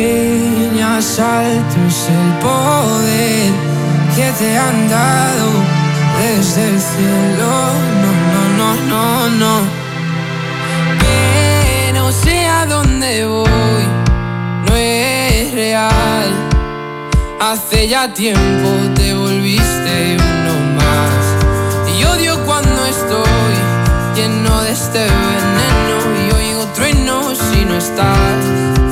sueñas alto es el poder que te han dado desde el cielo. No. Que no sé a dónde voy, no es real. Hace ya tiempo te volviste uno más. Y odio cuando estoy lleno de este veneno y oigo truenos si no estás.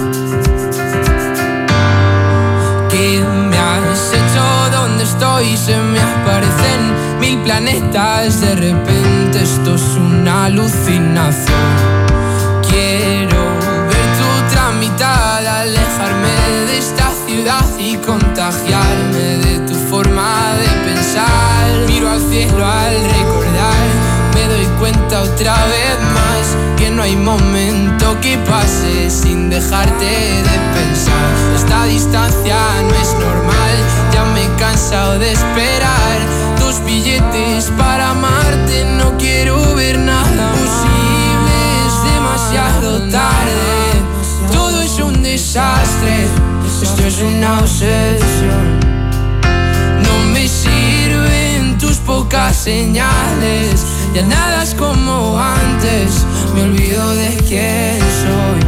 ¿Qué me has hecho? ¿Dónde estoy? Se me aparecen 1000 planetas. De repente esto es una alucinación. Quiero ver tu tramitada, alejarme de esta ciudad y contagiarme de tu forma de pensar. Miro al cielo al recordar, me doy cuenta otra vez más que no hay momento que pase sin dejarte de pensar. Esta distancia no es normal, ya me he cansado de esperar tus billetes para amarte. No quiero ver nada posible, es demasiado tarde. Todo es un desastre, esto es una obsesión. No me sirven tus pocas señales, ya nada es como antes, me olvido de quién soy.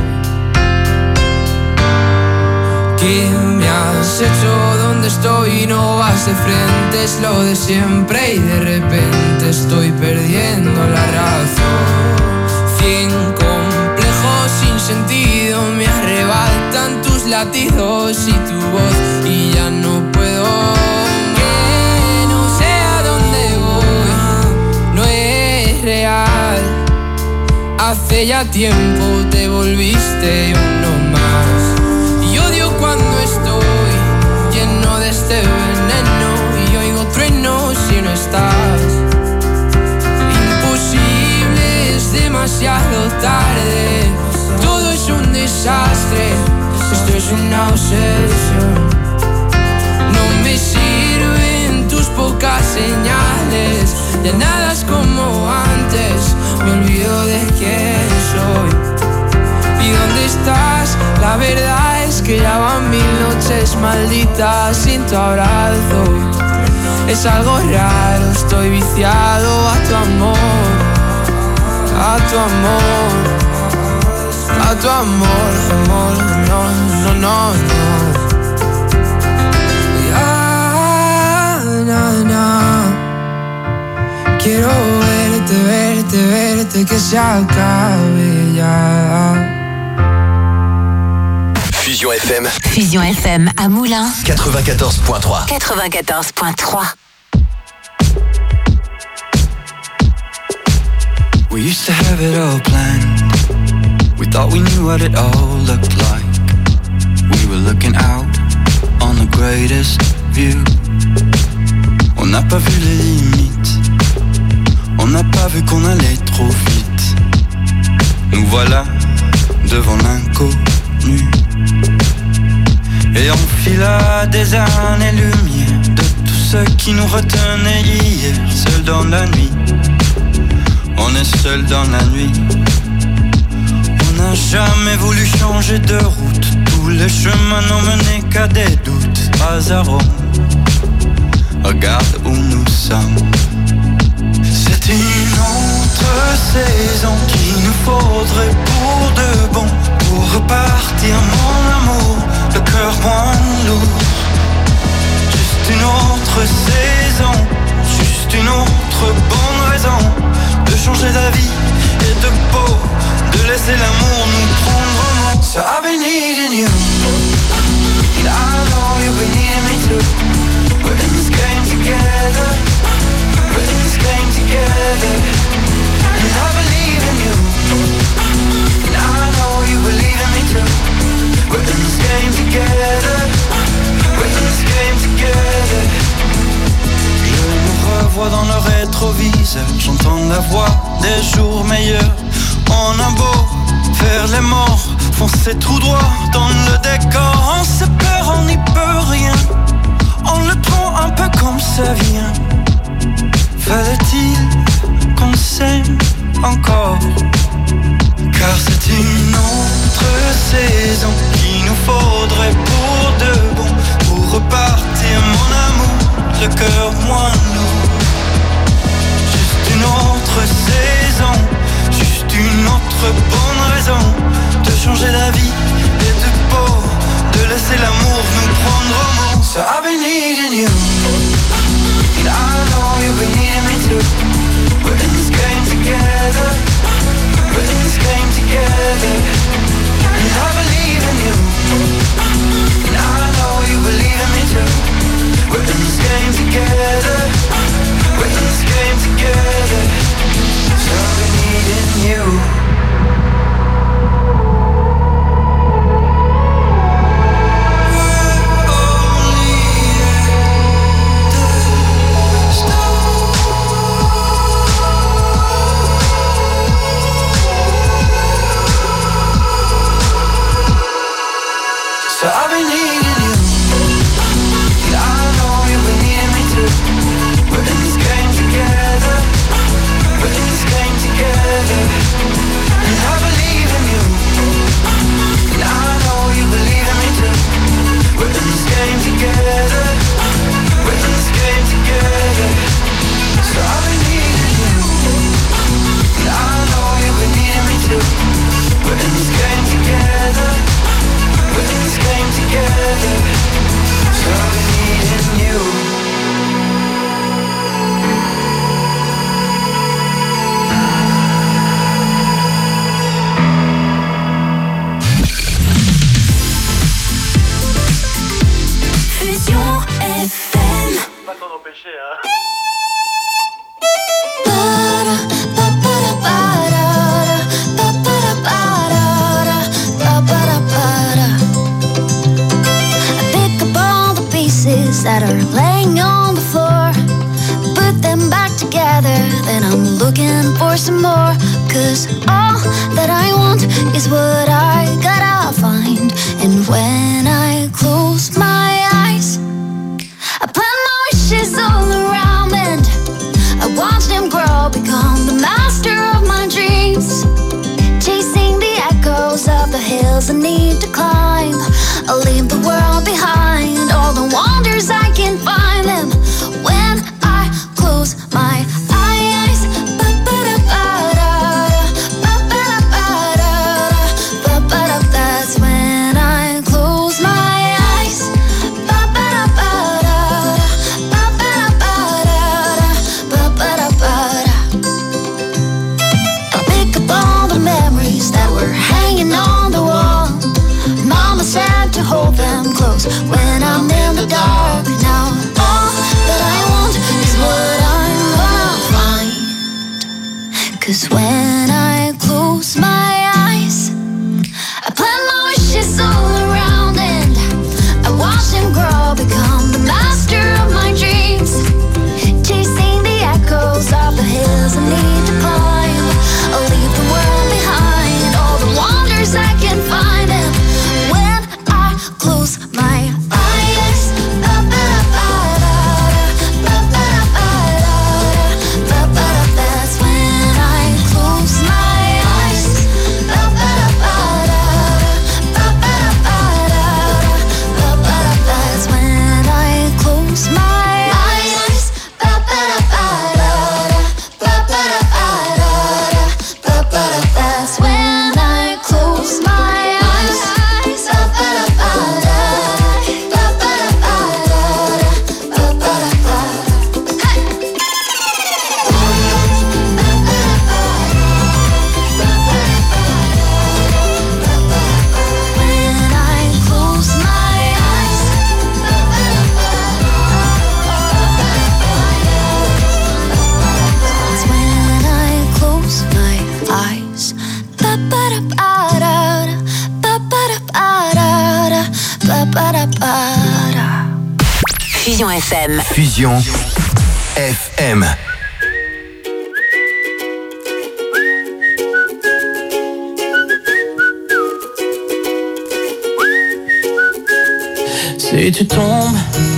¿Qué me has hecho? ¿Dónde estoy? No vas de frente, es lo de siempre y de repente estoy perdiendo la razón. 100 complejos sin sentido me arrebatan tus latidos y tu voz y ya no puedo. Que no sé a dónde voy, no es real. Hace ya tiempo te volviste uno más. Y odio cuando estoy lleno de este veneno y oigo truenos si no estás. Imposible, es demasiado tarde. Todo es un desastre, esto es una obsesión. No me sirven tus pocas señales, ya nada es como antes, me olvido de quién soy. ¿Y dónde estás? La verdad es que ya van 1000 noches malditas sin tu abrazo. Es algo raro, estoy viciado a tu amor, a tu amor, a tu amor, amor, no. Quiero verte, que se acabe ya. Fusion FM. Fusion FM à Moulins. 94.3. 94.3. We used to have it all planned. We thought we knew what it all looked like. We were looking out on the greatest view. On n'a pas vu les limites. On n'a pas vu qu'on allait trop vite. Nous voilà devant l'inconnu. Et on fila des années-lumière de tout ce qui nous retenait hier. Seul dans la nuit, on est seul dans la nuit. On n'a jamais voulu changer de route. Tous les chemins n'ont mené qu'à des doutes. Hasard, regarde où nous sommes. C'est une autre saison qu'il nous faudrait pour de bon. Pour repartir mon amour, le cœur moins lourd. Juste une autre saison, juste une autre bonne raison de changer d'avis et de peau, de laisser l'amour nous prendre en main. So I've been needing you, and I know you've been needing me too. We're in this game together, we're in this game together. And I believe in you, and I know you believe in me too. We're in this game together, we're in this game together. Je nous revois dans le rétroviseur, j'entends la voix des jours meilleurs. On a beau faire les morts, foncer tout droit dans le décor. On se perd, on n'y peut rien, on le prend un peu comme ça vient. Fallait-il qu'on s'aime encore? Car c'est une autre saison qu'il nous faudrait So I've been needing you. And I know you've been needing me too. We're in this game together. We're in this game together. And I believe in you. And I know you believe in me too. We're in this game together. We're in this game together. So I've been needing you. And I know you've been needing me too. We're in this game together. We're in this game together. So I've been needing you. Fusion FM. Pas t'en empêcher, hein. That are laying on the floor, put them back together, then I'm looking for some more. Cause all that I want is what I gotta find. And when I close my eyes, I plan my wishes all around, and I watch them grow, become the master of my dreams. Chasing the echoes of the hills I need to climb. I'll leave the world behind, all the wonders I can find them when I close my eyes. That's when I close my eyes. I'll pick up all the memories that were hanging on the wall. Mama said to hold them close when I'm in the dark. Now all that I want is what I'm gonna find. Cause when I close my eyes, I plan my wishes all around, and I watch them grow, become the master of my dreams. Chasing the echoes of the hills I need to climb. I'll leave the world behind, all the wonders I can find them when I close my eyes. That's when I close my eyes. That's when I close my eyes. That's when I close my Fusion FM. Fusion FM. Si tu tombes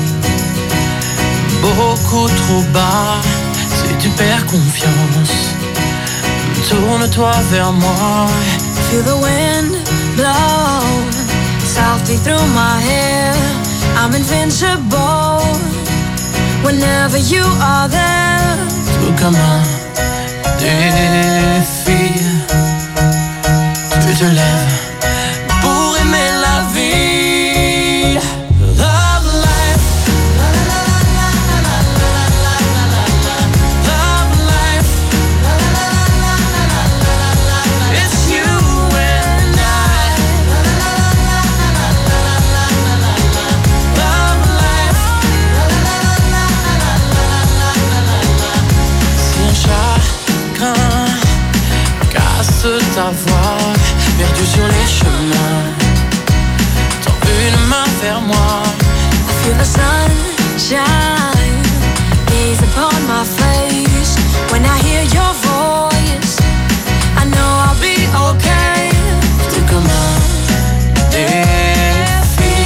beaucoup trop bas, si tu perds confiance, tourne-toi vers moi. Feel the wind blow softly through my hair. I'm invincible whenever you are there. Tout comme un défi, tu te lèves pour aimer la vie. Love life, love life. It's you and I. Love life. Si un chagrin casse ta voix, perdu sur les chemins, tends une main vers moi. Feel the sunshine gaze upon my face. When I hear your voice, I know I'll be okay. Tout comme un défi,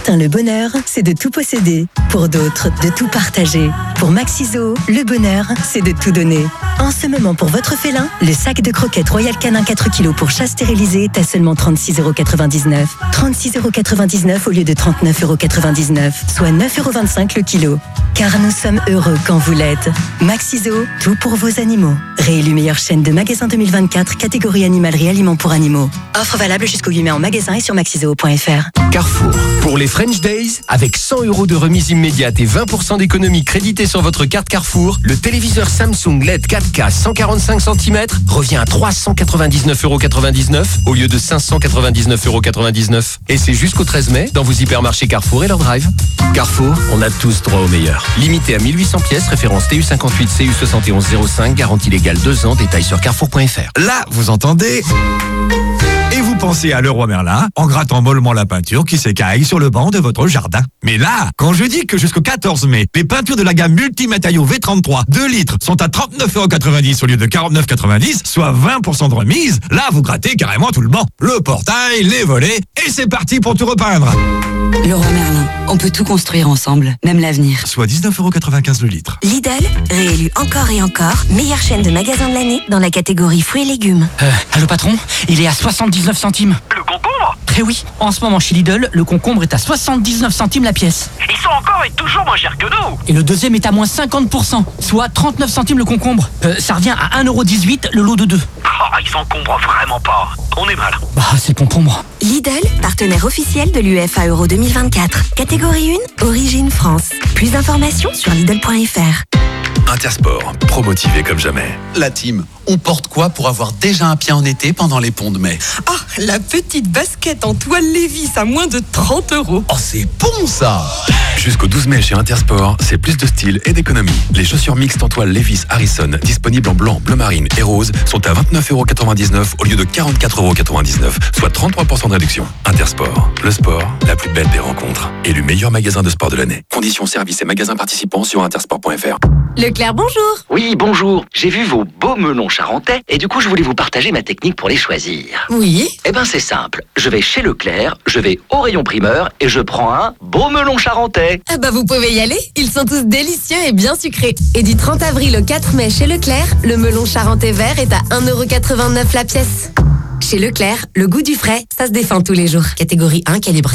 certains, le bonheur, c'est de tout posséder. Pour d'autres, de tout partager. Pour Maxiso, le bonheur, c'est de tout donner. En ce moment, pour votre félin, le sac de croquettes Royal Canin 4 kg pour chat stérilisé est à seulement 36,99 €. 36,99 € au lieu de 39,99 €, soit 9,25 € le kilo. Car nous sommes heureux quand vous l'êtes. Maxiso, tout pour vos animaux. Réélu meilleure chaîne de magasins 2024, catégorie animalerie aliments pour animaux. Offre valable jusqu'au 8 mai en magasin et sur maxiso.fr. Carrefour. Pour les French Days, avec 100 € de remise immédiate et 20% d'économie créditée sur votre carte Carrefour, le téléviseur Samsung LED 4K 145 cm revient à 399,99 € au lieu de 599,99 €. Et c'est jusqu'au 13 mai dans vos hypermarchés Carrefour et leur drive. Carrefour, on a tous droit au meilleur. Limité à 1800 pièces, référence TU58 CU 7105, garantie légale 2 ans, détails sur carrefour.fr. Là, vous entendez ? Et vous pensez à Leroy Merlin en grattant mollement la peinture qui s'écaille sur le banc de votre jardin. Mais là, quand je dis que jusqu'au 14 mai, les peintures de la gamme multimatériaux V33 2 litres sont à 39,90 € au lieu de 49,90 €, soit 20% de remise, là vous grattez carrément tout le banc. Le portail, les volets, et c'est parti pour tout repeindre. Leroy Merlin, on peut tout construire ensemble, même l'avenir. Soit 19,95 € le litre. Lidl, réélu encore et encore, meilleure chaîne de magasins de l'année dans la catégorie fruits et légumes. Allô patron, il est à 79 centimes. Le concombre ? Eh oui, en ce moment chez Lidl, le concombre est à 79 centimes la pièce. Ils sont encore et toujours moins chers que nous. Et le deuxième est à moins 50%, soit 39 centimes le concombre. Ça revient à 1,18 € le lot de 2. Oh, ils s'encombrent vraiment pas. On est mal. Bah, c'est le concombre. Lidl, partenaire officiel de l'UEFA Euro 2024. Catégorie 1, origine France. Plus d'informations sur Lidl.fr. Intersport, pro-motivé comme jamais. La team, on porte quoi pour avoir déjà un pied en été pendant les ponts de mai? Ah, la petite basket en toile Levi's à moins de 30 €. Oh, c'est bon ça! Jusqu'au 12 mai chez Intersport, c'est plus de style et d'économie. Les chaussures mixtes en toile Levi's Harrison, disponibles en blanc, bleu marine et rose, sont à 29,99 € au lieu de 44,99 €, soit 33% de réduction. Intersport, le sport, la plus belle des rencontres. Élu meilleur magasin de sport de l'année. Conditions, services et magasins participants sur intersport.fr. Leclerc, bonjour. Oui, bonjour. J'ai vu vos beaux melons charentais et du coup, je voulais vous partager ma technique pour les choisir. Oui. Eh ben, c'est simple. Je vais chez Leclerc, je vais au rayon primeur et je prends un beau melon charentais. Ah bah, vous pouvez y aller. Ils sont tous délicieux et bien sucrés. Et du 30 avril au 4 mai chez Leclerc, le melon charentais vert est à 1,89 € la pièce. Chez Leclerc, le goût du frais, ça se défend tous les jours. Catégorie 1, calibre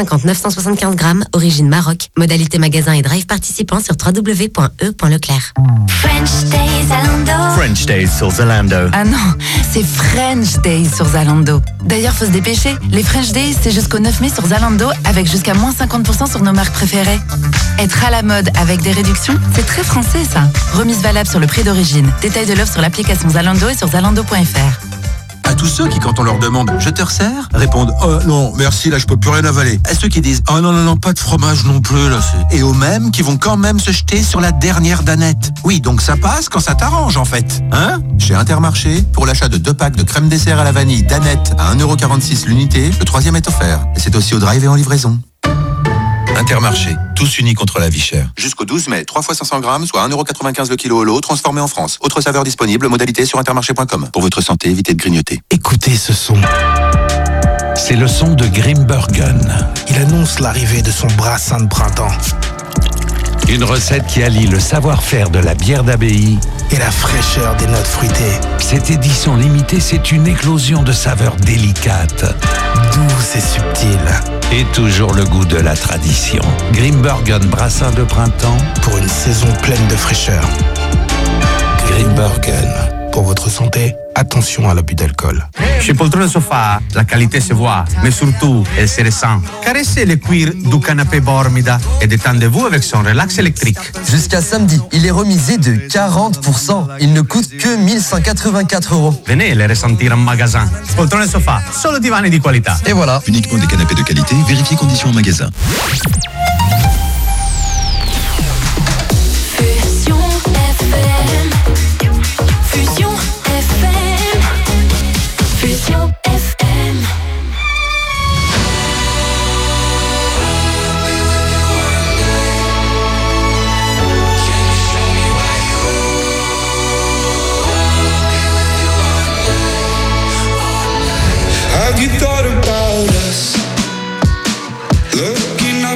750-975 grammes, origine Maroc. Modalité magasin et drive participant sur www.e.leclerc. French Days Zalando. French Days sur Zalando. Ah non, c'est French Days sur Zalando. D'ailleurs, faut se dépêcher. Les French Days, c'est jusqu'au 9 mai sur Zalando, avec jusqu'à moins 50% sur nos marques préférées. Être à la mode avec des réductions, c'est très français ça. Remise valable sur le prix d'origine. Détail de l'offre sur l'application Zalando et sur zalando.fr. À tous ceux qui, quand on leur demande « Je te resserre ?» répondent « Oh non, merci, là je peux plus rien avaler ». À ceux qui disent « Oh non, pas de fromage non plus, là c'est... » Et aux mêmes qui vont quand même se jeter sur la dernière danette. Oui, donc ça passe quand ça t'arrange en fait. Hein ? Chez Intermarché, pour l'achat de 2 packs de crème dessert à la vanille danette à 1,46 € l'unité, le 3e est offert. Et c'est aussi au drive et en livraison. Intermarché, tous unis contre la vie chère. Jusqu'au 12 mai, 3 fois 500 grammes, soit 1,95 € le kilo au lot, transformé en France. Autre saveur disponible, modalité sur intermarché.com. Pour votre santé, évitez de grignoter. Écoutez ce son. C'est le son de Grimbergen. Il annonce l'arrivée de son brassin de printemps. Une recette qui allie le savoir-faire de la bière d'abbaye et la fraîcheur des notes fruitées. Cette édition limitée, c'est une éclosion de saveurs délicates, douces et subtiles. Et toujours le goût de la tradition. Grimbergen brassin de printemps pour une saison pleine de fraîcheur. Grimbergen. Pour votre santé, attention à l'abus d'alcool. Chez Poltrone Sofa, la qualité se voit, mais surtout, elle se ressent. Caressez le cuir du canapé Bormida et détendez-vous avec son relax électrique. Jusqu'à samedi, il est remisé de 40%. Il ne coûte que 1184 €. Venez le ressentir en magasin. Poltrone Sofa, solo divani di qualità. Et voilà. Uniquement des canapés de qualité, vérifiez conditions en magasin. Fusion FM. Fusion FM. Fusion FM. Have you thought about us? Looking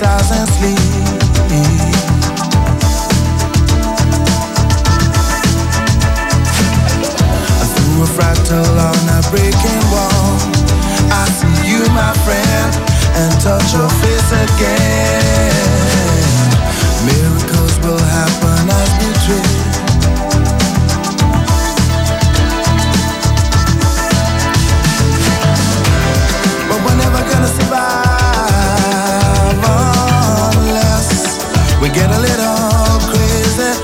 exercise and sleep. Through a fractal on a breaking wall, I see you, my friend, and touch your face again. Miracles will happen as we drift. But we're never gonna survive unless we get a little crazy.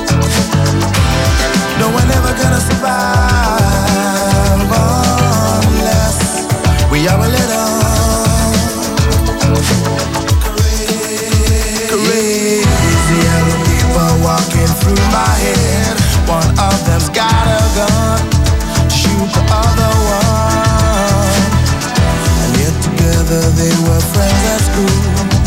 No, we're never gonna survive unless we are a little crazy. Yellow people walking through my head. One of them's got a gun to shoot the other one. And yet together they were friends at school.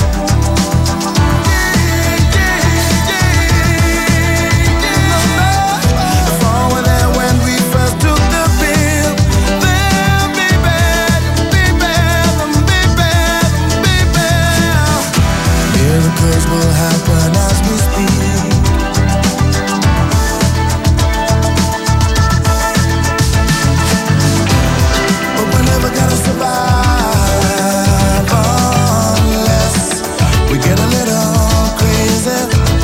Miracles will happen as we speak. But we're never gonna survive unless we get a little crazy.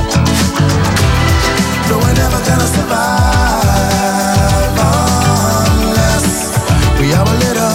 No, we're never gonna survive unless we are a little.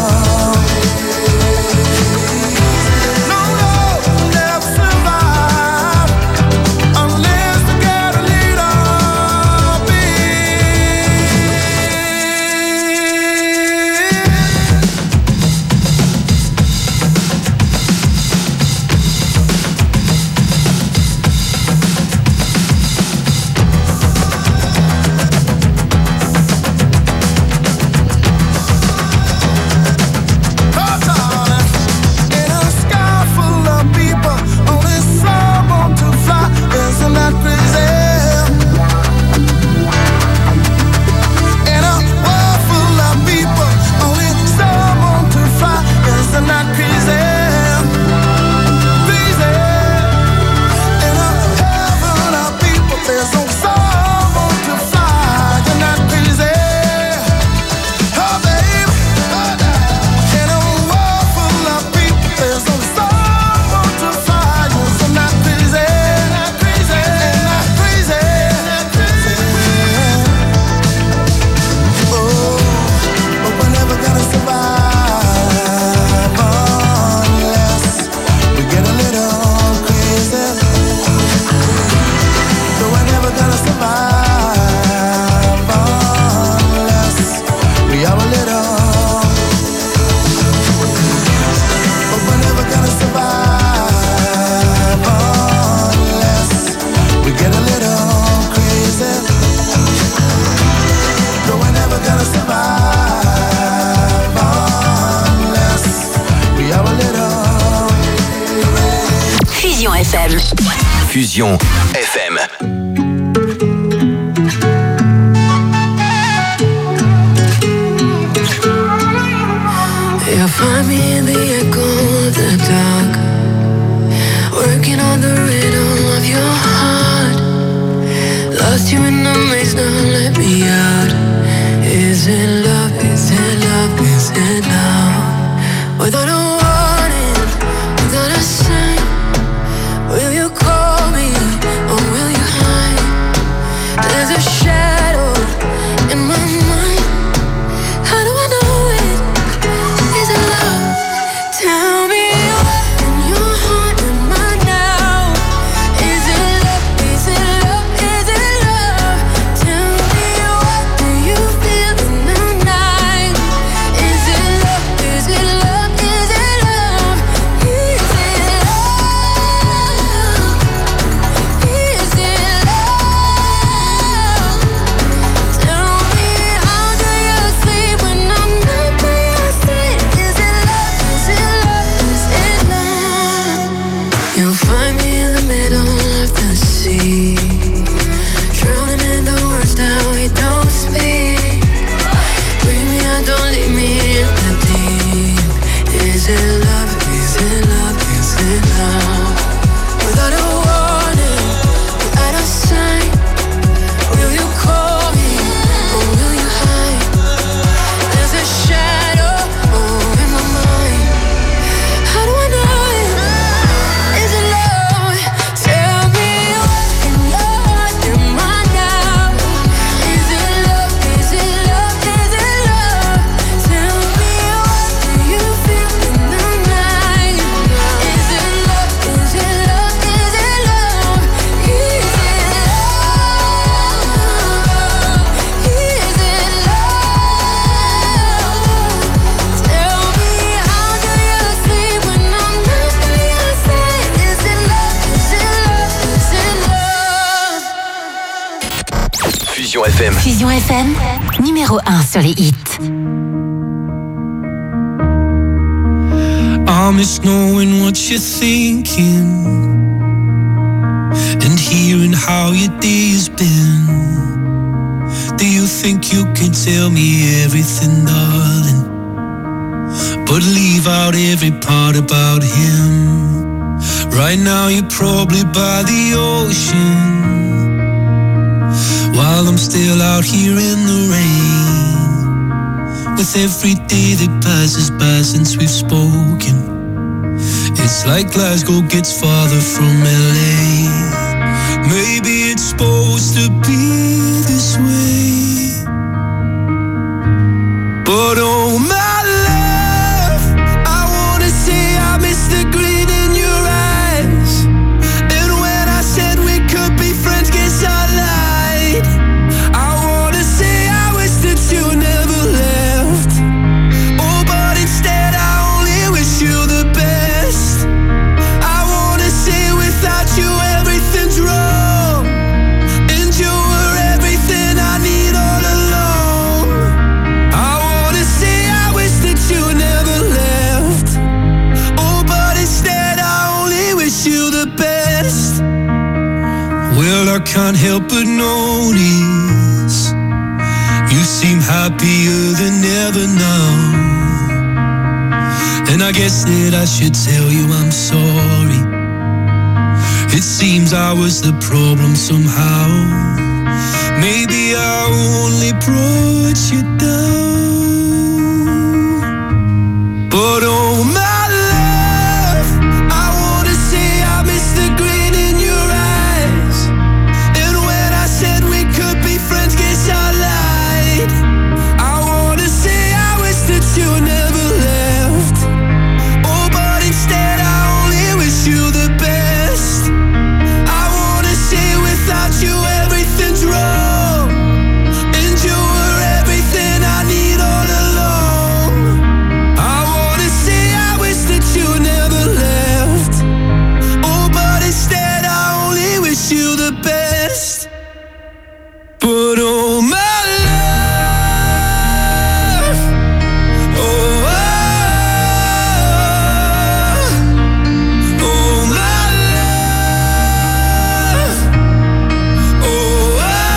Fusion FM. You'll find me in the echo of the dark, working on the rhythm of your heart. Lost you in the maze, now let me out. Is it love, is it love, is it love? Without a warning, without a sign, will you call me or will you hide? There's a shadow in my mind. How do I know it? Is it love? Tell me what in your heart am I now? Is it love? Is it love? Is it love? Tell me what do you feel in the night? Is it love? Is it love? Is it Fusion FM. Fusion FM, numéro 1 sur les hits. I miss knowing what you're thinking and hearing how your day's been. Do you think you can tell me everything, darling, but leave out every part about him? Right now you're probably by the ocean, while I'm still out here in the rain. With every day that passes by since we've spoken, it's like Glasgow gets farther from LA. Maybe it's supposed to be this way, but oh my love, I wanna say I miss the green in your eyes. And when I said we could be friends, guess I lied. I wanna say I wish that you never left. Oh, but instead I only wish you the best. I wanna say without you everything's wrong, and you were everything I need all along. I wanna say I wish that you never left. Oh, but instead I only wish you the best. Well, I can't help but notice you seem happier than ever now, and I guess that I should tell you I'm sorry. It seems I was the problem somehow. Maybe I only brought you down, but oh my love, I wanna say I miss the green in your eyes. And when I said we could be friends, guess I lied. I wanna say I wish that you never left. Oh, but instead I only wish you the best. I wanna say without you everything's wrong, and you were everything I need all along. I wanna say I wish that you never left. Oh, but instead I only wish you the best. But oh my love, oh, oh my love, oh,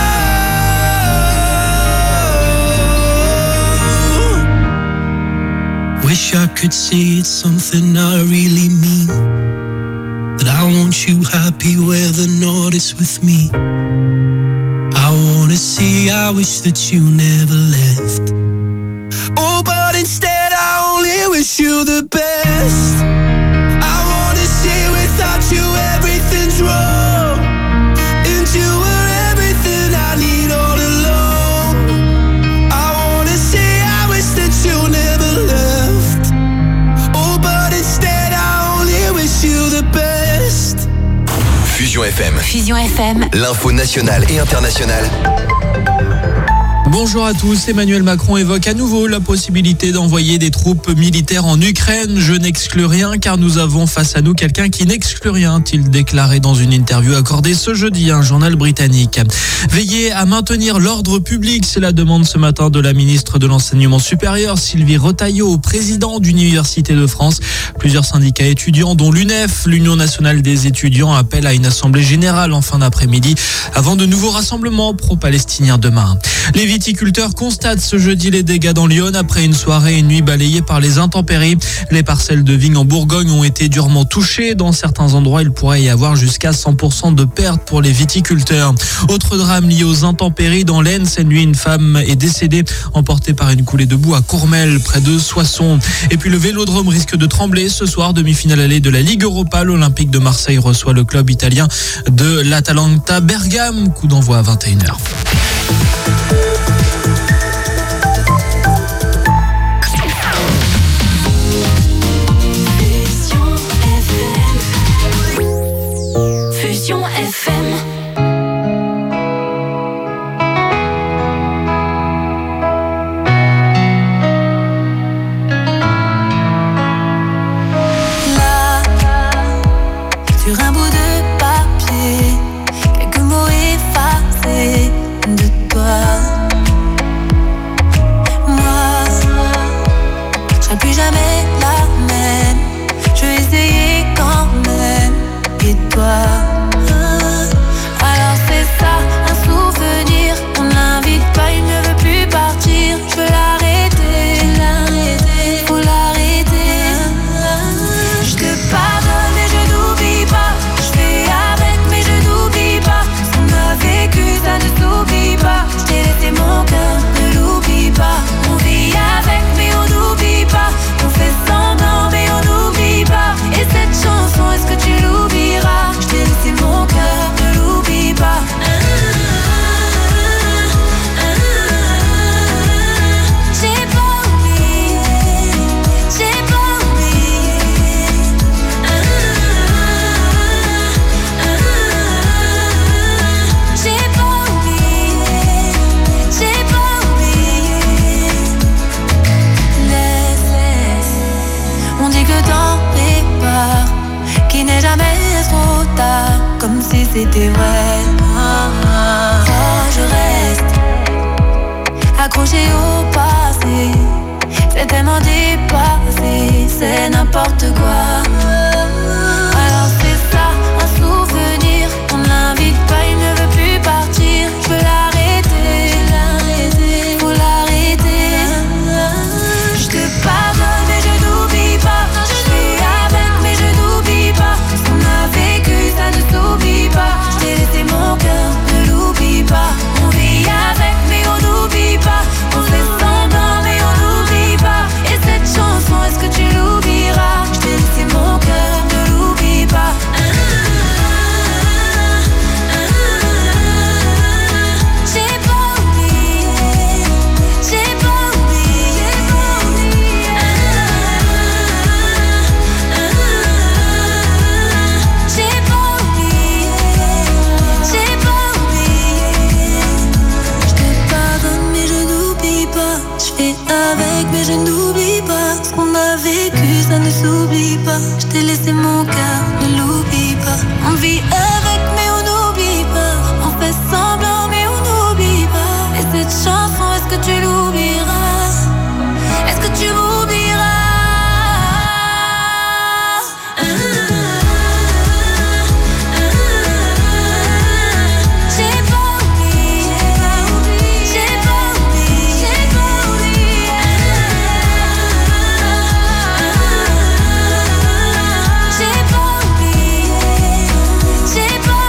wish I could say it's something I really mean, that I want you happy whether or not it's with me. I wanna say I wish that you never left. Oh, but instead I only wish you the best. I wanna say without you everything's wrong, and you were everything I need all along. I wanna say I wish that you never left. Oh, but instead I only wish you the best. Fusion FM. Fusion FM, L'info nationale et internationale. Bonjour à tous, Emmanuel Macron évoque à nouveau la possibilité d'envoyer des troupes militaires en Ukraine. Je n'exclus rien car nous avons face à nous quelqu'un qui n'exclut rien, a-t-il déclaré dans une interview accordée ce jeudi à un journal britannique. Veiller à maintenir l'ordre public, c'est la demande ce matin de la ministre de l'Enseignement supérieur, Sylvie Retailleau, au président d'Université de France. Plusieurs syndicats étudiants, dont l'UNEF, l'Union nationale des étudiants, appellent à une assemblée générale en fin d'après-midi avant de nouveaux rassemblements pro-palestiniens demain. Les viticulteurs constatent ce jeudi les dégâts dans l'Yonne après une soirée et une nuit balayées par les intempéries. Les parcelles de vignes en Bourgogne ont été durement touchées. Dans certains endroits, il pourrait y avoir jusqu'à 100% de pertes pour les viticulteurs. Autre drame lié aux intempéries dans l'Aisne. Cette nuit, une femme est décédée, emportée par une coulée de boue à Courmel, près de Soissons. Et puis le Vélodrome risque de trembler ce soir. Demi-finale allée de la Ligue Europa. L'Olympique de Marseille reçoit le club italien de l'Atalanta Bergame. Coup d'envoi à 21h. Fusion FM. Là, sur un bout de papier, quelques mots effacés de toi. toi. Alors c'est ça, un souvenir. On l'invite pas, il ne veut plus partir. Je veux l'arrêter, faut l'arrêter. Je te pardonne mais je n'oublie pas. Je fais avec mais je n'oublie pas. Ce qu'on a vécu ça ne s'oublie pas. Je t'ai laissé mon cœur, ne l'oublie pas. On vit avec mais on n'oublie pas. On fait semblant mais on n'oublie pas. Et cette chanson, est-ce que tu l'oublieras? Je t'ai laissé mon cœur, ne l'oublie pas. J'ai pas oublié, j'ai pas oublié. J'ai pas oublié, j'ai pas oublié. Laisse, on dit que temps répare, qu'il n'est jamais trop tard, comme si c'était vrai. Oh, je reste accroché au passé, c'est tellement dépassé, c'est n'importe quoi. Alors c'est ça, un souvenir. On l'invite pas, il ne veut plus partir. Je veux l'arrêter, faut l'arrêter. Je te pardonne mais je n'oublie pas. Je fais avec mais je n'oublie pas. Ce qu'on a vécu ça ne s'oublie pas. Je t'ai laissé mon cœur, ne l'oublie pas. On vit avec mais on n'oublie pas. On fait semblant mais on n'oublie pas. Et cette chanson, est-ce que tu l'oublieras? Je t'ai laissé mon cœur, ne l'oublie pas. J'ai pas oublié, j'ai pas oublié. J'ai pas oublié, j'ai pas oublié. Je te pardonne mais je n'oublie pas. Je fais avec mais je n'oublie pas. Ce qu'on a vécu ça ne s'oublie pas. Je t'ai laissé mon cœur, ne l'oublie pas. On vit avec mais on n'oublie pas. On fait semblant mais on n'oublie pas. Et cette chanson, est-ce que tu l'oublieras? Est-ce que tu l'oublieras? J'ai pas oublié, j'ai pas oublié, j'ai pas oublié. J'ai pas oublié, j'ai pas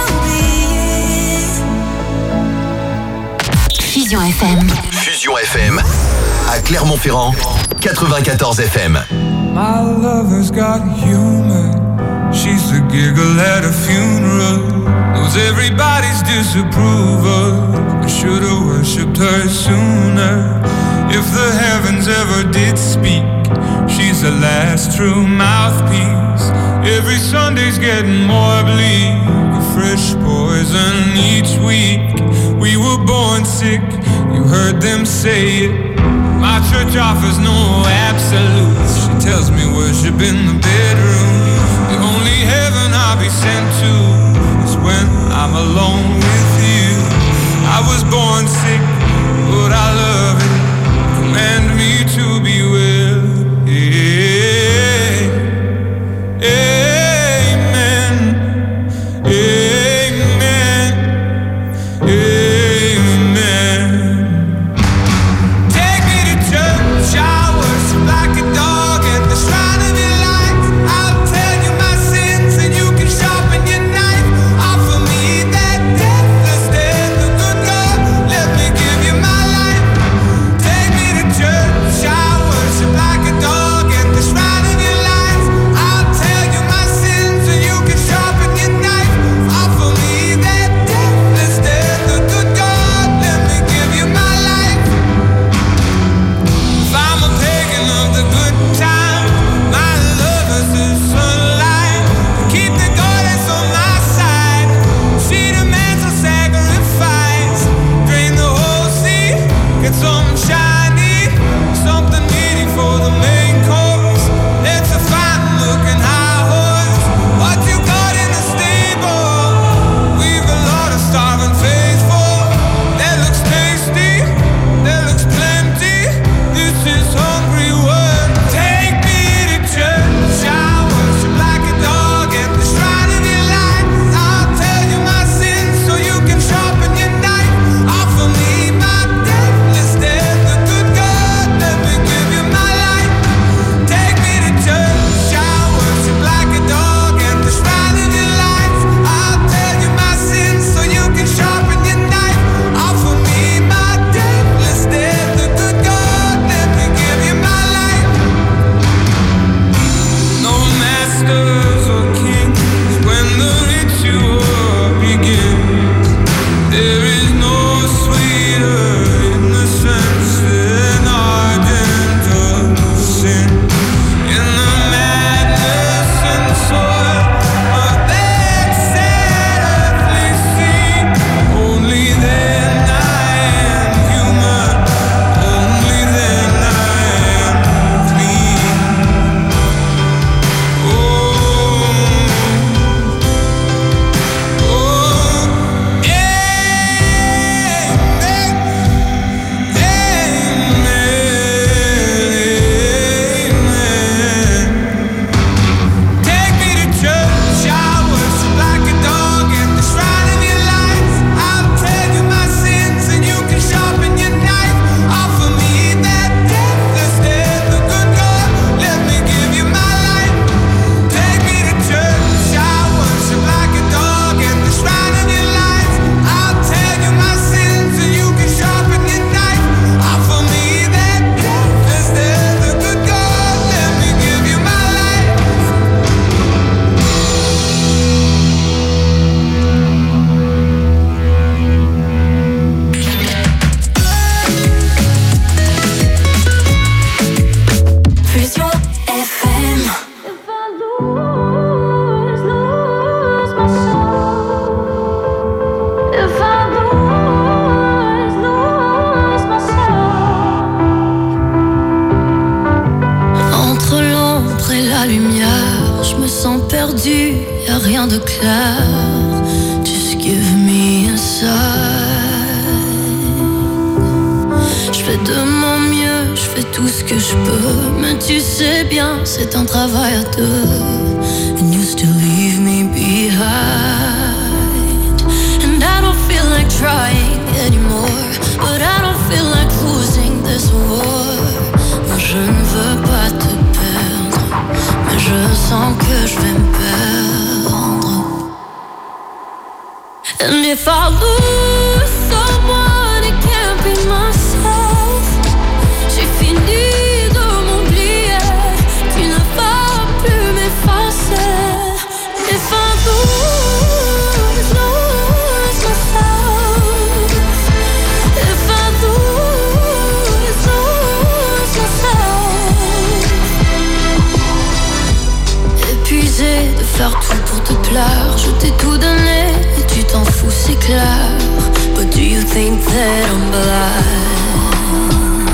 oublié. Fusion FM. Fusion FM. À Clermont-Ferrand, 94 FM. My lover's got humor. She's the giggle at a funeral. Knows everybody's disapproval. I should've worshipped her sooner. If the heavens ever did speak, she's the last true mouthpiece. Every Sunday's getting more bleak. A fresh poison each week. We were born sick, you heard them say it. My church offers no absolutes. She tells me worship in the bedroom. The only heaven I'll be sent to is when I'm alone with you. I was born sick, but I love it. Command me to be well. Amen. Amen. Amen. Take me to church, I worship like a dog at the shrine of your light. I'll tell you my sins and you can sharpen your knife. Offer me that deathless death, the good God, let me give you my life. Take me to church, I worship lumière, je me sens perdue, y'a rien de clair. Just give me a sign. Je fais de mon mieux, je fais tout ce que je peux, mais tu sais bien, c'est un travail à deux. And you still leave me behind. And I don't feel like trying anymore, but I don't feel like losing this war. Moi je ne veux pas te perdre, mais je sens que je vais me perdre. And if I lose someone, it can't be myself. J'ai fini de m'oublier, tu ne vas plus m'effacer. If I lose myself, if I lose myself. Épuisé de faire tout pour te plaire, je t'ai tout donné et tu t'en fous, c'est clair. But do you think that I'm blind?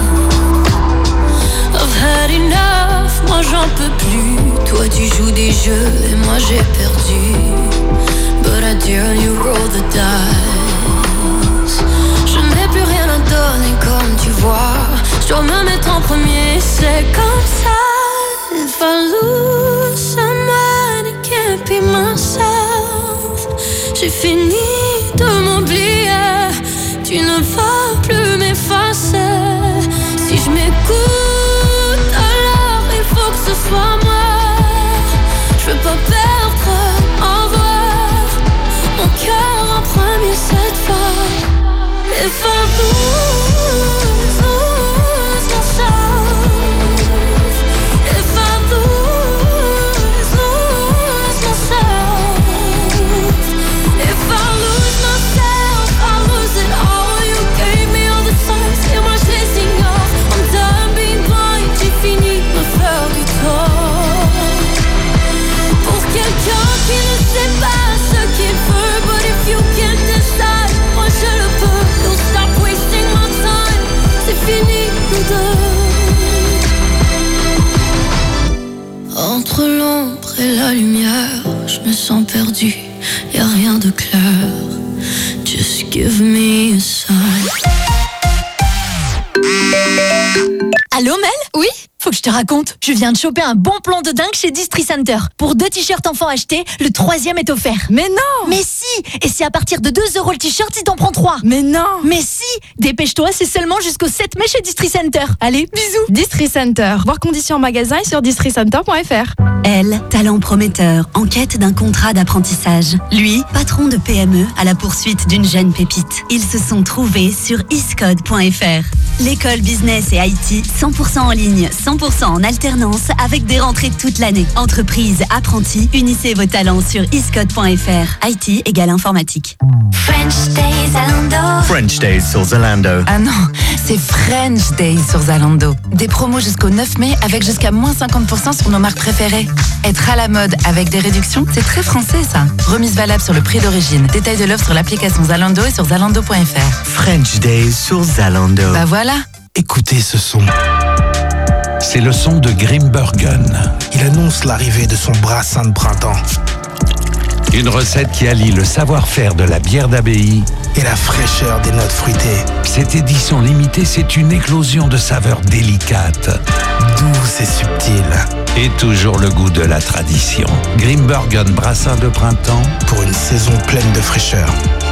I've had enough, moi j'en peux plus. Toi tu joues des jeux et moi j'ai perdu. But I dare you roll the dice. Je n'ai plus rien à donner comme tu vois. Je dois me mettre en premier, c'est comme ça. If I lose someone, it can't be myself. J'ai fini de m'oublier, tu ne vas plus m'effacer. Si je m'écoute, alors il faut que ce soit moi. Je veux pas perdre, envoie mon cœur en premier cette fois. If I lose myself, if I lose myself, if I lose myself, I lose it all. You gave me all the signs, et moi je les ignore. I'm done being blind, j'ai fini de me faire du tort. Pour quelqu'un qui ne sait pas ce qu'il veut, but if you can't decide, moi je le peux. Don't stop wasting my time, c'est fini nous deux. Entre l'ombre et la lumière, je me sens perdu, y'a rien de clair. Just give me a sign. Allô Mel? Oui? Faut que je te raconte. Je viens de choper un bon plan de dingue chez Distri Center. Pour 2 t-shirts enfants achetés, le 3e est offert. Mais non! Mais si! Et c'est à partir de 2 € le t-shirt si t'en prends 3. Mais non! Mais si! Dépêche-toi, c'est seulement jusqu'au 7 mai chez Distri Center. Allez, bisous! Distri Center. Voir conditions en magasin et sur districenter.fr. Elle, talent prometteur, en quête d'un contrat d'apprentissage. Lui, patron de PME à la poursuite d'une jeune pépite. Ils se sont trouvés sur iscode.fr. L'école business et IT 100% en ligne, 100% en alternance avec des rentrées toute l'année. Entreprise, apprentis, unissez vos talents sur iscode.fr. IT égale informatique. French Days Zalando. French Days sur Zalando. Ah non, c'est French Days sur Zalando. Des promos jusqu'au 9 mai avec jusqu'à moins 50% sur nos marques préférées. Être à la mode avec des réductions, c'est très français ça. Remise valable sur le prix d'origine. Détail de l'offre sur l'application Zalando et sur zalando.fr. French Days sur Zalando. Bah voilà. Écoutez ce son. C'est le son de Grimbergen. Il annonce l'arrivée de son brassin de printemps. Une recette qui allie le savoir-faire de la bière d'abbaye et la fraîcheur des notes fruitées. Cette édition limitée, c'est une éclosion de saveurs délicates, douces et subtiles. Et toujours le goût de la tradition. Grimbergen brassin de printemps pour une saison pleine de fraîcheur.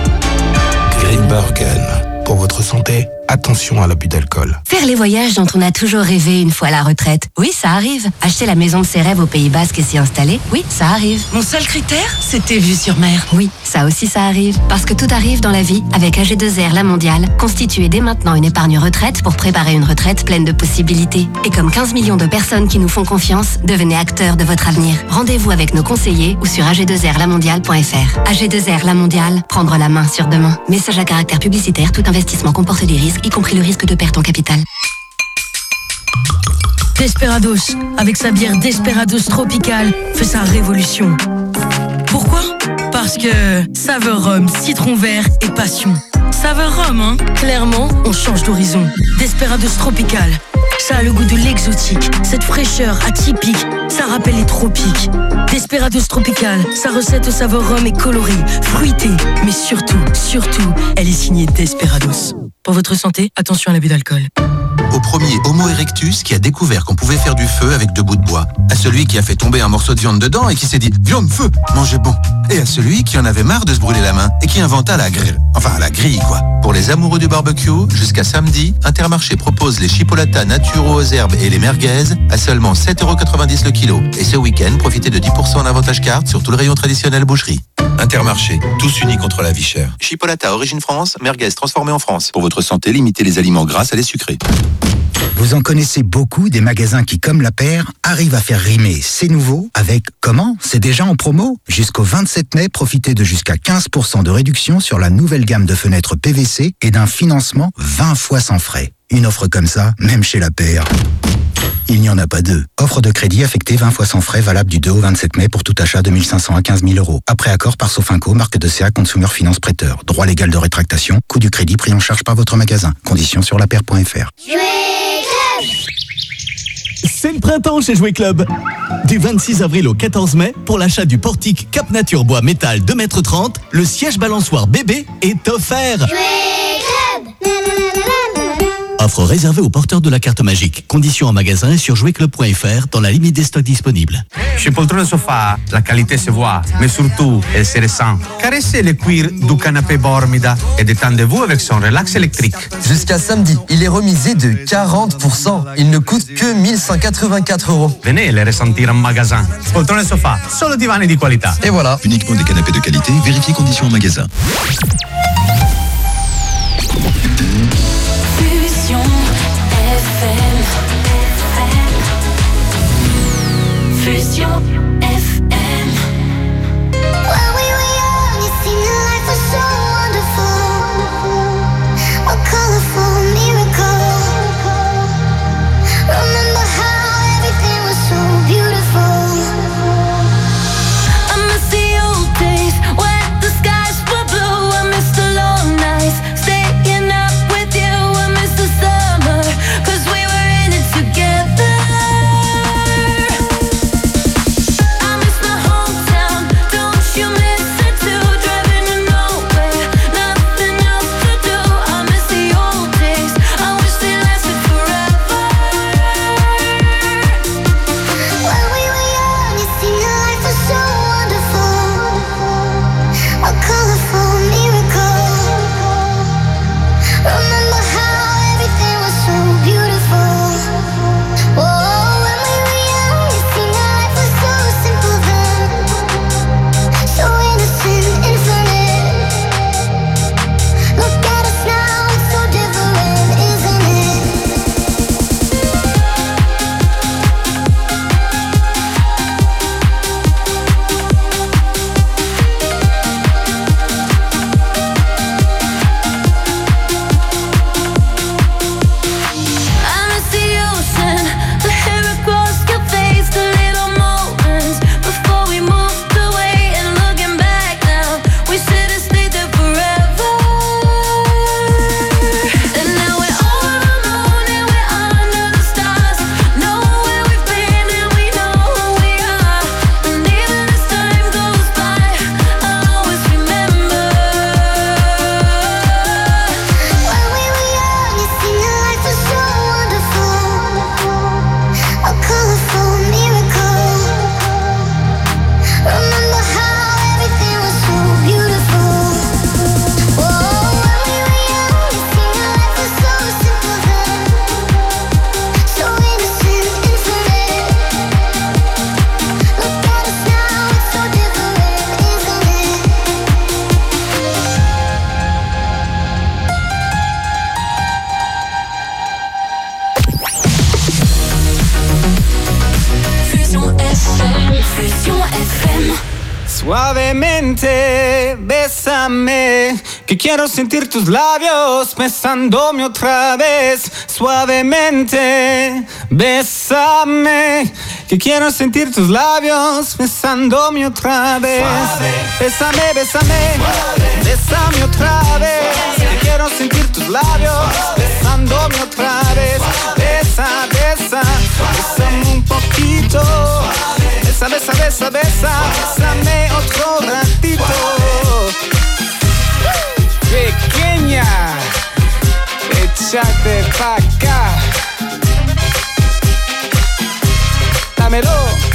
Grimbergen. Pour votre santé, attention à l'abus d'alcool. Faire les voyages dont on a toujours rêvé une fois à la retraite. Oui, ça arrive. Acheter la maison de ses rêves au Pays Basque et s'y installer. Oui, ça arrive. Mon seul critère, c'était vue sur mer. Oui, ça aussi ça arrive. Parce que tout arrive dans la vie avec AG2R La Mondiale. Constituez dès maintenant une épargne retraite pour préparer une retraite pleine de possibilités. Et comme 15 millions de personnes qui nous font confiance, devenez acteurs de votre avenir. Rendez-vous avec nos conseillers ou sur ag2rlamondiale.fr. AG2R La Mondiale, prendre la main sur demain. Message à caractère publicitaire, tout investissement comporte des risques, y compris le risque de perte en capital. Desperados, avec sa bière Desperados Tropical, fait sa révolution. Pourquoi ? Parce que saveur rhum, citron vert et passion. Saveur rhum, hein ? Clairement, on change d'horizon. Desperados Tropical, Ça a le goût de l'exotique. Cette fraîcheur atypique, ça rappelle les tropiques. Desperados Tropical, sa recette au saveur rhum et colorée, fruitée. Mais surtout, elle est signée Desperados. Pour votre santé, attention à l'abus d'alcool. Au premier Homo erectus qui a découvert qu'on pouvait faire du feu avec 2 bouts de bois. À celui qui a fait tomber un morceau de viande dedans et qui s'est dit « Viande, feu, mangez bon !» Et à celui qui en avait marre de se brûler la main et qui inventa la grille. Enfin, la grille, quoi. Pour les amoureux du barbecue, jusqu'à samedi, Intermarché propose les chipolatas naturaux aux herbes et les merguez à seulement 7,90€ le kilo. Et ce week-end, profitez de 10% en avantage carte sur tout le rayon traditionnel boucherie. Intermarché, tous unis contre la vie chère. Chipolata, origine France, merguez transformée en France. Pour votre santé, limitez les aliments gras à les sucrés. Vous en connaissez beaucoup des magasins qui, comme La Paire, arrivent à faire rimer c'est nouveau avec comment c'est déjà en promo. Jusqu'au 27 mai, profitez de jusqu'à 15% de réduction sur la nouvelle gamme de fenêtres PVC et d'un financement 20 fois sans frais. Une offre comme ça, même chez La Paire, il n'y en a pas deux. Offre de crédit affectée 20 fois sans frais, valable du 2 au 27 mai pour tout achat de 1 500 à 15 000 euros. Après accord par Sofinco, marque de CA Consumer Finance Prêteur. Droit légal de rétractation, coût du crédit pris en charge par votre magasin. Conditions sur lapaire.fr. C'est le printemps chez Jouet Club. Du 26 avril au 14 mai, pour l'achat du portique Cap Nature Bois Métal 2,30 m, le siège balançoire bébé est offert. Jouet Club. Offre réservée aux porteurs de la carte magique. Conditions en magasin et sur jouetclub.fr dans la limite des stocks disponibles. Chez Poltrone Sofa, la qualité se voit, mais surtout, elle se ressent. Caressez le cuir du canapé Bormida et détendez-vous avec son relax électrique. Jusqu'à samedi, il est remisé de 40%. Il ne coûte que 1 184 €. Venez les ressentir en magasin. Poltrone Sofa, solo divani di qualità. Et voilà. Uniquement des canapés de qualité, vérifiez conditions en magasin. Fusion FM. When we were young, it seemed that life was so wonderful, a colorful miracle. Remember how everything was so beautiful. I miss the old days when the skies were blue. I miss the long nights, staying up with you. I miss the summer, 'cause we were in it together. Suavemente, bésame, que quiero sentir tus labios besándome otra vez. Suavemente, bésame, que quiero sentir tus labios besándome otra vez. Suave. Bésame, bésame, suave. Bésame otra vez, que quiero sentir tus labios. Suave. besándome otra vez. Besa, besa, bésame un poquito. Besa, besa, besa, besa, bésame otro ratito. Pequeña, échate pa' acá. Dámelo.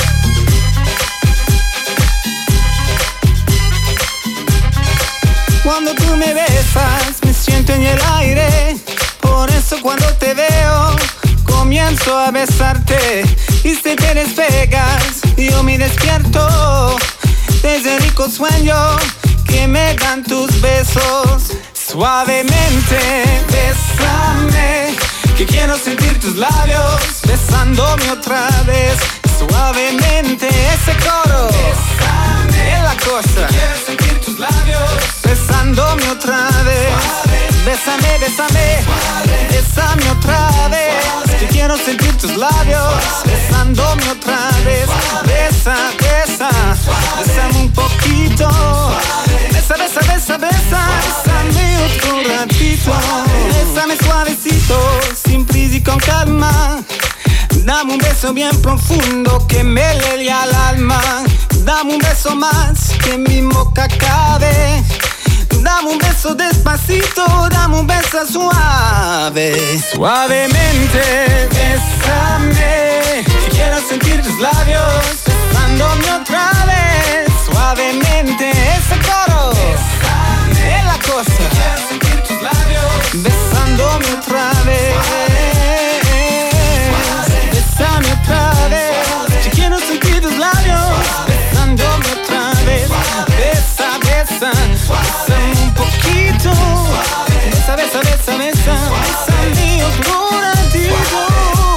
Cuando tú me besas, me siento en el aire. Por eso cuando te veo, comienzo a besarte. Y si te despegas, yo me despierto de ese rico sueño que me dan tus besos. Suavemente, bésame, que quiero sentir tus labios besándome otra vez. Suavemente, ese coro, bésame, es la cosa. Quiero sentir tus labios besándome otra vez. Bésame, bésame, bésame otra vez. Que quiero sentir tus labios besándome otra vez. Besa, besa, bésame un poquito. Besa, besa, besa, besa, bésame otro ratito. Bésame suavecito, sin prisa y con calma. Dame un beso bien profundo que me llegue al alma. Dame un beso más que mi boca cabe. Dame un beso despacito, dame un beso suave. Suavemente, bésame, que quiero sentir tus labios besándome otra vez. Suavemente, ese coro, bésame, es la cosa. Que quiero sentir tus labios besándome otra vez. Bésame otra vez, que quiero sentir tus labios besándome otra vez. Besa, besa, bésame un poquito. Besa, besa, besa, besa, bésame otro ratito.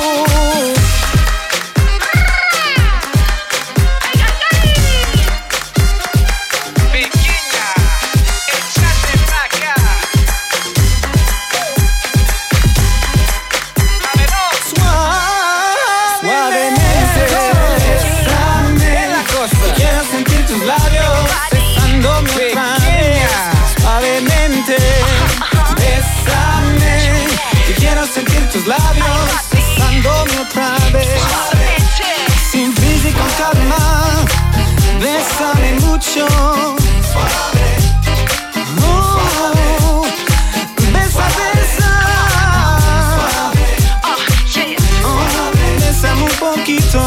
Tus labios besándome otra vez. Sin prisa y con calma, bésame mucho. Besa, besa. Bésame un poquito.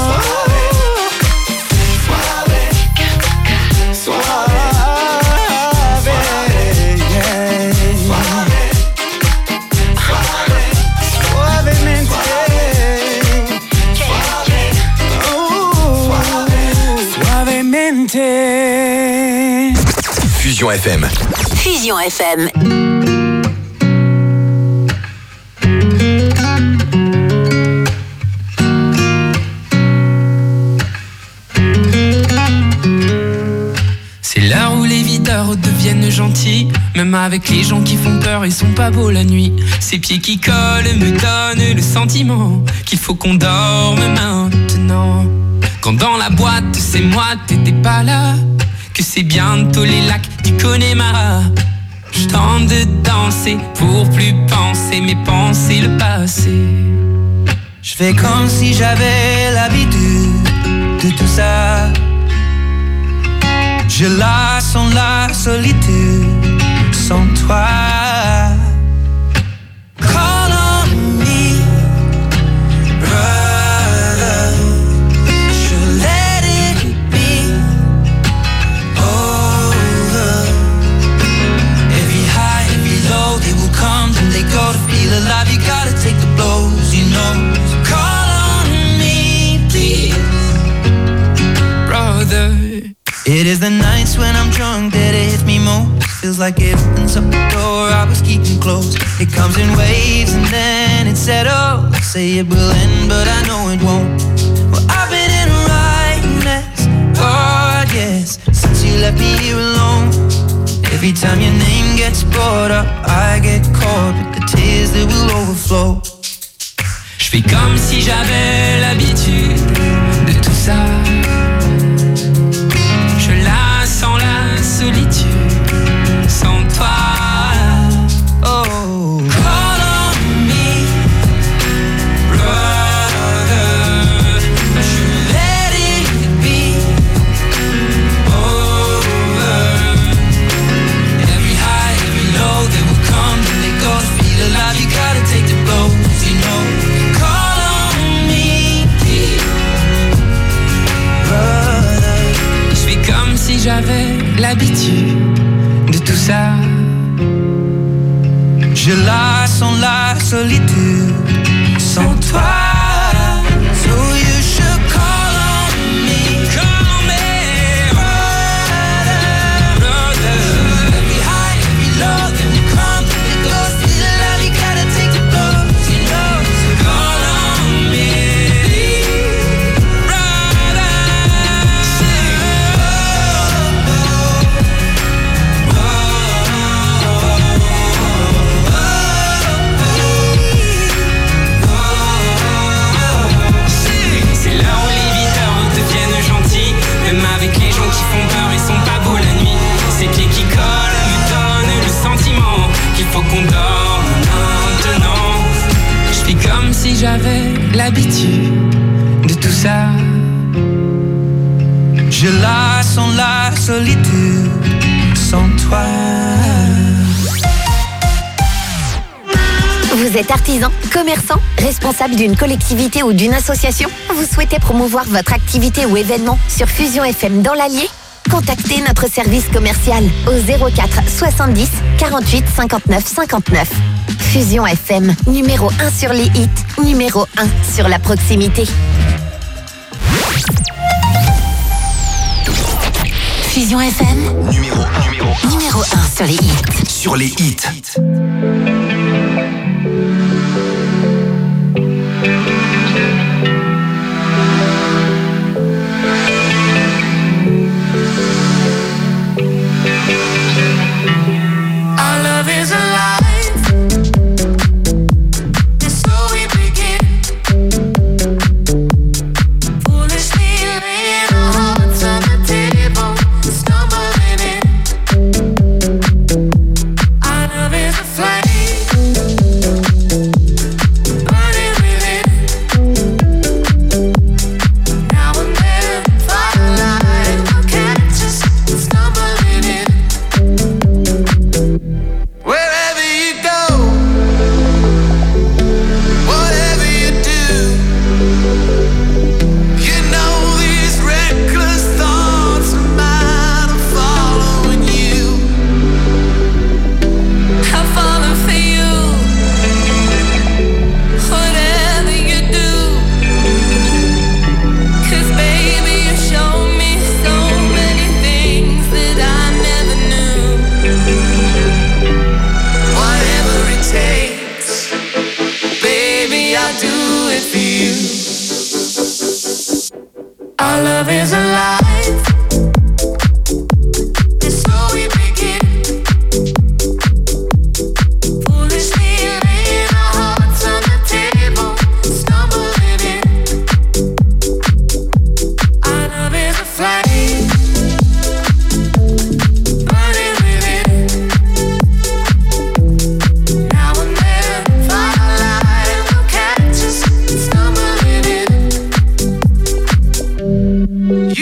Fusion FM. Fusion FM. C'est l'heure où les videurs deviennent gentils. Même avec les gens qui font peur, ils sont pas beaux la nuit. Ces pieds qui collent me donnent le sentiment qu'il faut qu'on dorme maintenant. Quand dans la boîte, c'est moi, t'étais pas là. Que c'est bientôt les lacs du Connemara. Je tente de danser pour plus penser, mais penser le passé. Je fais comme si j'avais l'habitude de tout ça. Je la sens la solitude sans toi. Call on me, brother. Should let it be over. Every high, every low, they will come and they go. To feel alive, you gotta take the blows, you know. So call on me, please, brother. It is the nights when I'm drunk that it hits me most. Feels like it opens up the door I was keeping closed. It comes in waves and then it settles. Say it will end, but I know it won't. Well, I've been in a right mess, God, yes, since you left me here alone. Every time your name gets brought up, I get caught with the tears that will overflow. Je fais comme si j'avais l'habitude de tout ça. Sans la solitude, sans toi. Oh, call on me, j'avais l'habitude de tout ça. Je la sens la solitude sans toi. So you should call on me. Call on me. Brother. Let me high, let me low, let me come, let me go. Still love you, gotta take the blows, you know. So call on me. Brother. C'est là où les videurs deviennent gentils. Même avec les gens qui font peur, ils sont pas beaux la nuit. Ces pieds qui collent me donnent le sentiment qu'il faut qu'on dorme maintenant. Je fais comme si j'avais l'habitude de tout ça. Je la sens la solitude sans toi. Vous êtes artisan, commerçant, responsable d'une collectivité ou d'une association? Vous souhaitez promouvoir votre activité ou événement sur Fusion FM dans l'Allier? Contactez notre service commercial au 04 70 48 59 59. Fusion FM, numéro 1 sur les hits, numéro 1 sur la proximité. Fusion FM, Numéro 1 sur les hits. sur les hits. Our love is alive. And so we begin. Foolishly laying our hearts on the table, stumbling in. Our love is a flame, burning within. Now and then, firelight will catch us stumbling in. Wherever you go, whatever you do, you know these reckless thoughts of mine are following you. I'm falling for you. Whatever you do, 'cause baby you show me so many things that I never knew. Whatever it takes, baby, I'll do it for you. Our love is alive. And so we begin. Foolishly laying our hearts on the table, stumbling in. Our love is a flame, burning within. Now and then, firelight will catch us stumbling in.